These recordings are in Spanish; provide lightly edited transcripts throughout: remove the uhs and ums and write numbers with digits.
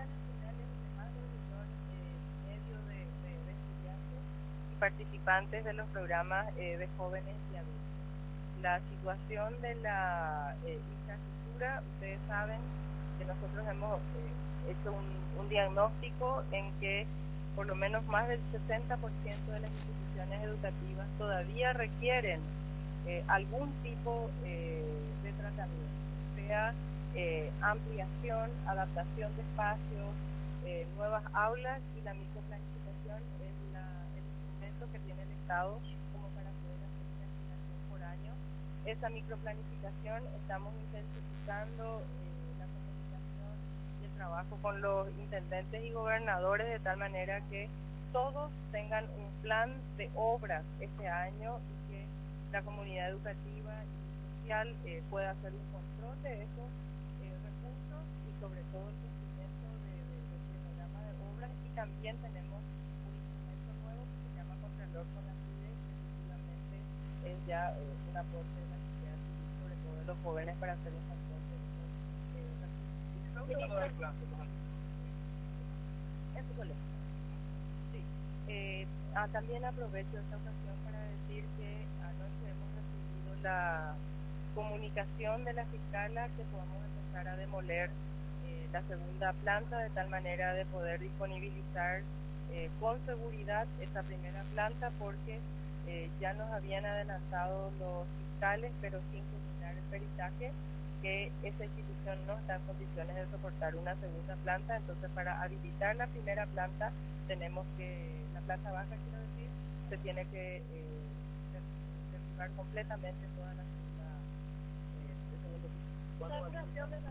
nacional es de más de 1,5 millones de estudiantes y participantes de los programas de jóvenes y adultos. La situación de la infraestructura, ustedes saben que nosotros hemos hecho un diagnóstico en que por lo menos más del 60% de las instituciones educativas todavía requieren algún tipo de tratamiento, sea ampliación, adaptación de espacios, nuevas aulas, y la microplanificación es el instrumento que tiene el Estado como para poder hacer una asignación por año. Esa microplanificación estamos intensificando la comunicación y el trabajo con los intendentes y gobernadores de tal manera que todos tengan un plan de obras este año y que la comunidad educativa y social pueda hacer un control de esos recursos y sobre todo el cumplimiento del programa de obras. Y también tenemos un instrumento nuevo que se llama Contralor con la CIDE, que efectivamente es ya un aporte de la sociedad civil, sobre todo de los jóvenes, para hacer un control de esos recursos. En su colegio. Sí. También aprovecho esta ocasión para decir que anoche hemos recibido la comunicación de la fiscala que podamos empezar a demoler la segunda planta de tal manera de poder disponibilizar con seguridad esa primera planta, porque ya nos habían adelantado los fiscales, pero sin culminar el peritaje, que esa institución no está en condiciones de soportar una segunda planta. Entonces, para habilitar la primera planta, tenemos que, la planta baja quiero decir, se tiene que derribar completamente toda la segunda, el segundo piso. La depuración de la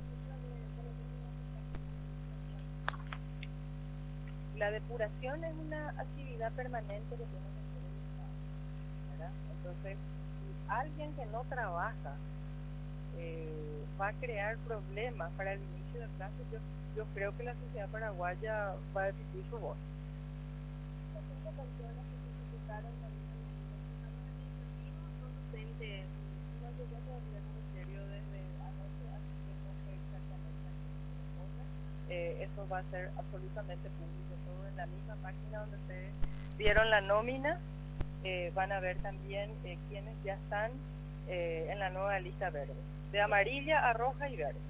La depuración es una actividad permanente que tiene que hacer el Estado, ¿verdad? Entonces, si alguien que no trabaja va a crear problemas para el inicio de clases, yo creo que la sociedad paraguaya va a decidir su voz. Las 5 personas que se ejecutaron la vida administrativos son docentes. No llegó todavía el ministerio desde anoche, así que no sé exactamente a qué responde. Eso va a ser absolutamente público, todo en la misma página donde ustedes vieron la nómina. Van a ver también quienes ya están en la nueva lista verde, de amarilla a roja y verde.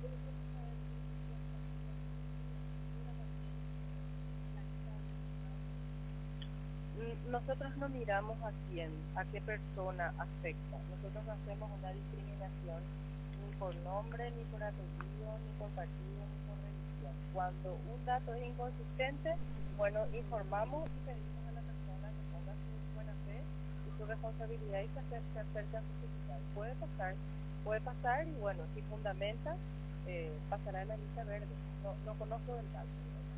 Nosotros no miramos a quién, a qué persona afecta. Nosotros no hacemos una discriminación ni por nombre, ni por apellido, ni por partido, ni por religión. Cuando un dato es inconsistente, bueno, informamos y pedimos a la persona que ponga su buena fe y su responsabilidad y se acerca a justificar. Puede pasar, y bueno, si fundamenta, pasará en la lista verde. No conozco del caso.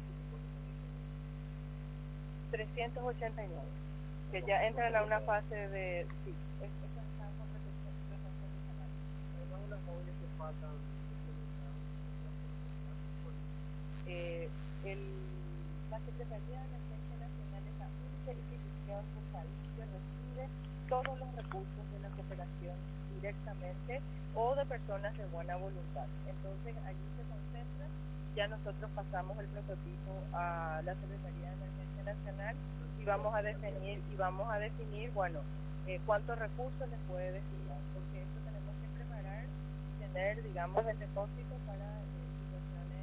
389, que ya entran a una fase de... Sí, esas están con protección condicional. Además de los jóvenes que faltan, la Secretaría de Emergencia Nacional es la única institución del país que recibe todos los recursos de la cooperación directamente o de personas de buena voluntad. Entonces allí se concentra. Ya nosotros pasamos el prototipo a la Secretaría de Emergencia Nacional y vamos a definir, bueno, cuántos recursos les puede destinar, porque eso tenemos que preparar y tener, digamos, el depósito para situaciones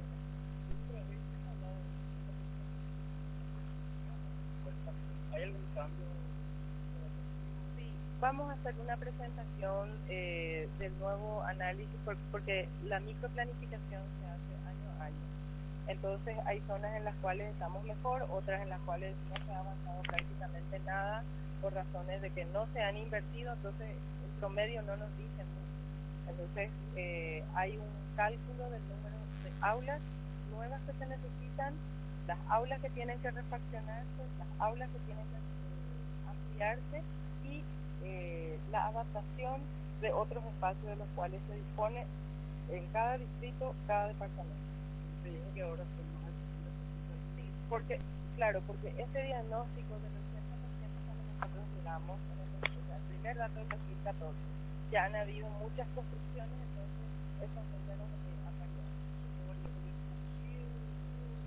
¿Hay algún cambio? Sí, vamos a hacer una presentación del nuevo análisis, porque la microplanificación se hace año a año. Entonces hay zonas en las cuales estamos mejor, otras en las cuales no se ha avanzado prácticamente nada por razones de que no se han invertido, entonces el promedio no nos dice mucho. Entonces hay un cálculo del número de aulas nuevas que se necesitan, las aulas que tienen que refaccionarse, las aulas que tienen que ampliarse y la adaptación de otros espacios de los cuales se dispone en cada distrito, cada departamento. Se dice que ahora son más sí, porque, claro, porque este diagnóstico del 80% cuando nosotros llegamos el primer dato del 2014, ya han habido muchas construcciones, entonces esos números han variado.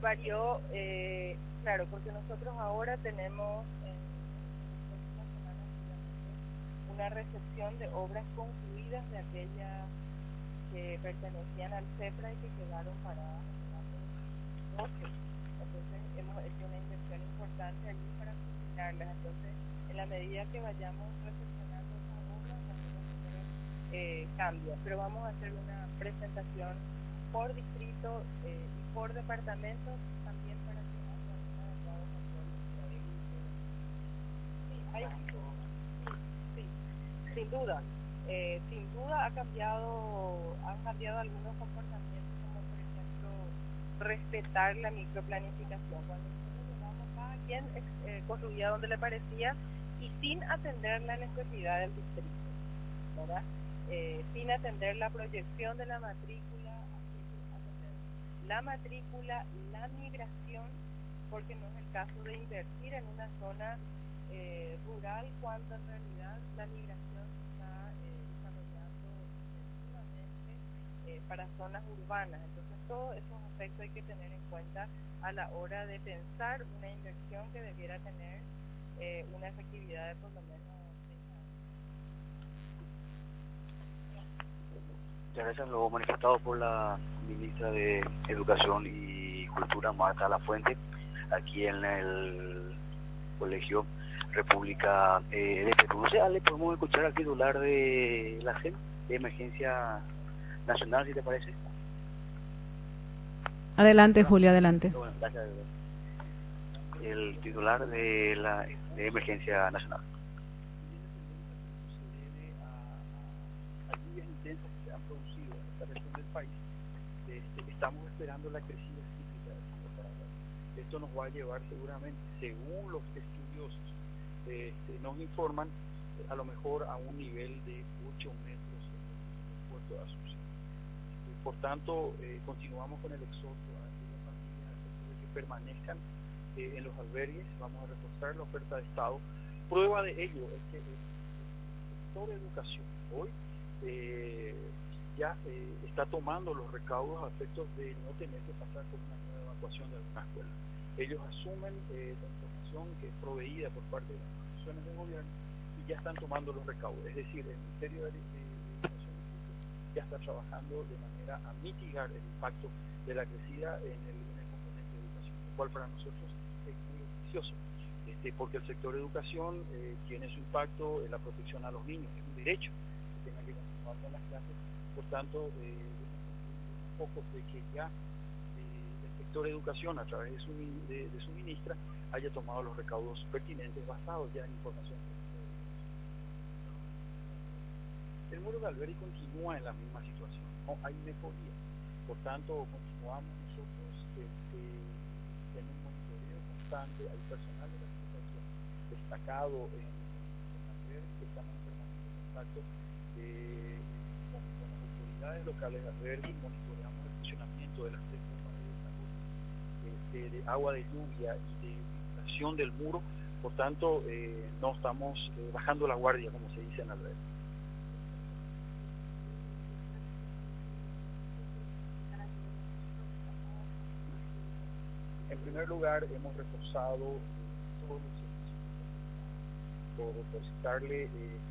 varió, claro, porque nosotros ahora tenemos en las próximas semanas una recepción de obras concluidas de aquellas que pertenecían al CEPRA y que quedaron paradas en el año 2012. Entonces hemos hecho una inversión importante allí para culminarlas. Entonces, en la medida que vayamos recepcionando esas obras, también los números cambian. Pero vamos a hacer una presentación por distrito y por departamento también para que haya un adecuado control de sí, hay sí, sin duda. Sin duda han cambiado algunos comportamientos, como por ejemplo respetar la microplanificación. Cuando nosotros llegamos, cada quien construía donde le parecía y sin atender la necesidad del distrito, ¿verdad? Sin atender la proyección de la matrícula, atender la matrícula, la migración, porque no es el caso de invertir en una zona rural cuando en realidad la migración se está desarrollando intensivamente para zonas urbanas. Entonces todos esos aspectos hay que tener en cuenta a la hora de pensar una inversión que debiera tener una efectividad de por lo menos 6 años. Muchas gracias. Lo manifestado por la ministra de Educación y Cultura, Marta Lafuente, aquí en el Colegio República de Perú. No sé, Ale, podemos escuchar al titular de la CEN, de Emergencia Nacional, si te parece. Adelante, Julia, adelante. Bueno, gracias. El titular de la Emergencia Nacional. Lluvias intensas que se han producido en esta región del país, estamos esperando la crecida sísmica del río Paraguay. Esto nos va a llevar seguramente, según los estudiosos, nos informan, a lo mejor a un nivel de 8 metros en el puerto de Asunción. Por tanto, continuamos con el exhorto a aquellas familias de que permanezcan en los albergues. Vamos a reforzar la oferta de Estado. Prueba de ello es que el sector de educación hoy ya está tomando los recaudos a efectos de no tener que pasar por una nueva evacuación de alguna escuela. Ellos asumen la información que es proveída por parte de las instituciones de gobierno y ya están tomando los recaudos. Es decir, el Ministerio de Educación ya está trabajando de manera a mitigar el impacto de la crecida en el componente de educación, lo cual para nosotros es muy beneficioso, porque el sector de educación tiene su impacto en la protección a los niños, es un derecho que tengan que continuar con las clases. Por tanto, un poco de que ya el sector de educación, a través de su ministra, haya tomado los recaudos pertinentes basados ya en información. El muro de albergue continúa en la misma situación, no hay mejoría. Por tanto, continuamos nosotros en un monitoreo constante. Hay personal de la Secretaría destacado en albergue, estamos en permanente contacto con las autoridades locales de albergue, monitoreamos el funcionamiento de las 3 bombas de desagüe, de agua de lluvia y de filtración del muro. Por tanto, no estamos bajando la guardia, como se dice en albergue. En primer lugar, hemos reforzado todos los servicios por citarle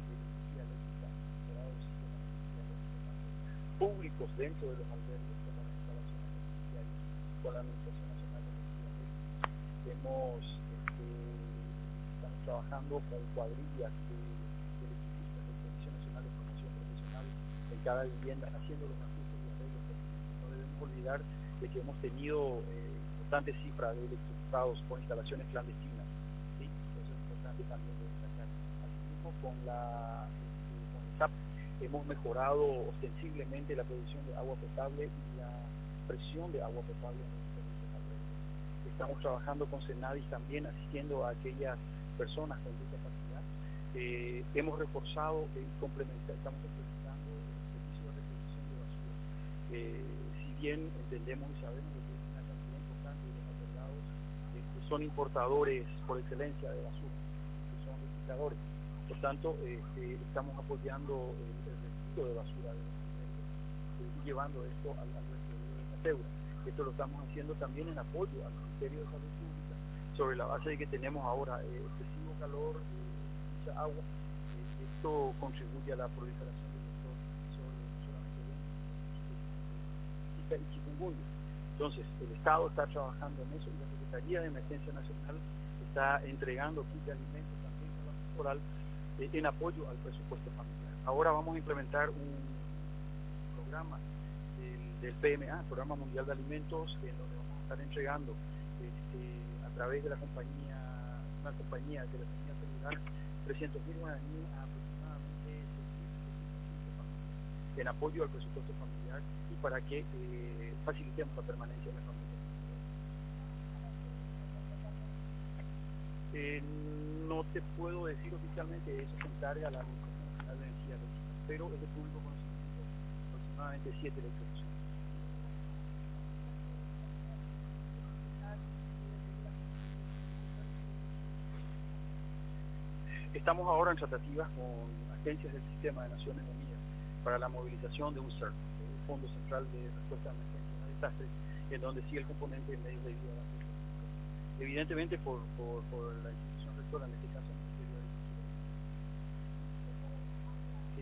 públicos dentro de los albergues, como las instalaciones oficiales, con la Administración Nacional de Energía Eléctrica. Estamos trabajando con cuadrillas de electricistas del Servicio Nacional de Formación Profesional en cada vivienda, haciendo los ajustes y arreglos pertinentes. No debemos olvidar de que hemos tenido importantes cifras de electrificados con instalaciones clandestinas, ¿sí? Eso es importante también de destacar. Asimismo, con el SAP hemos mejorado ostensiblemente la producción de agua potable y la presión de agua potable en los diferentes albergues. Estamos trabajando con Senadis también, asistiendo a aquellas personas con discapacidad. Hemos reforzado y estamos complementando el servicio de recolección de basura. Si bien entendemos y sabemos que es una cantidad importante de los albergados que son importadores por excelencia de basura, que son recicladores. Por tanto, estamos apoyando el retiro de basura de los albergues y llevando esto al vertedero de Cateura. Esto lo estamos haciendo también en apoyo al Ministerio de Salud Pública, sobre la base de que tenemos ahora excesivo calor, mucha agua. Esto contribuye a la proliferación de los no solamente de y chikungunya. Entonces, el Estado está trabajando en eso y la Secretaría de Emergencia Nacional está entregando kits de alimentos también a la rural en apoyo al presupuesto familiar. Ahora vamos a implementar un programa del PMA, Programa Mundial de Alimentos, en donde vamos a estar entregando a través de una compañía de telefonía celular 300.000 guaraníes a aproximadamente 6.000 familias en apoyo al presupuesto familiar y para que facilitemos la permanencia de la familia. No te puedo decir oficialmente, eso se encarga la Administración Nacional de Energía Eléctrica, pero es de público conocimiento aproximadamente 7 electrocuciones. Estamos ahora en tratativas con agencias del Sistema de Naciones Unidas para la movilización de un CERT, el Fondo Central de Respuesta a Emergencias y Desastres, en donde sí el componente de medios de vida va a ser evidentemente por la institución rectora, en este caso el Ministerio de Agricultura. Sí.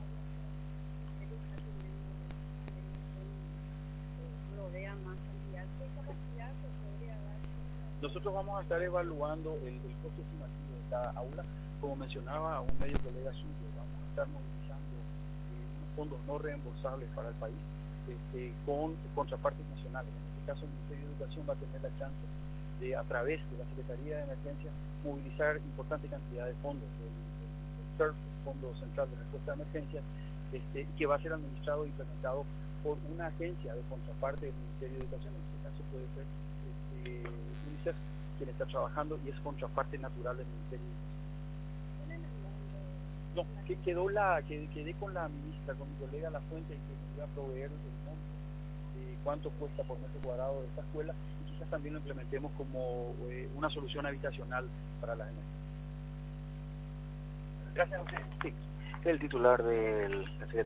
Nosotros vamos a estar evaluando el costo estimativo de cada aula. Como mencionaba un medio colega suyo, vamos a estar movilizando unos fondos no reembolsables para el país con contrapartes nacionales. En este caso el Ministerio de Educación va a tener la chance de, a través de la Secretaría de Emergencia, movilizar importante cantidad de fondos del CERF, el Fondo Central de Respuesta a Emergencias, que va a ser administrado e implementado por una agencia de contraparte del Ministerio de Educación. En este caso puede ser UNICEF, quien está trabajando y es contraparte natural del Ministerio de Educación. No, quedé con la ministra, con mi colega La Fuente, que nos iba a proveer el monto de cuánto cuesta por metro cuadrado de esta escuela, y quizás también lo implementemos como una solución habitacional para las emergencias. Gracias a usted. Sí, el titular del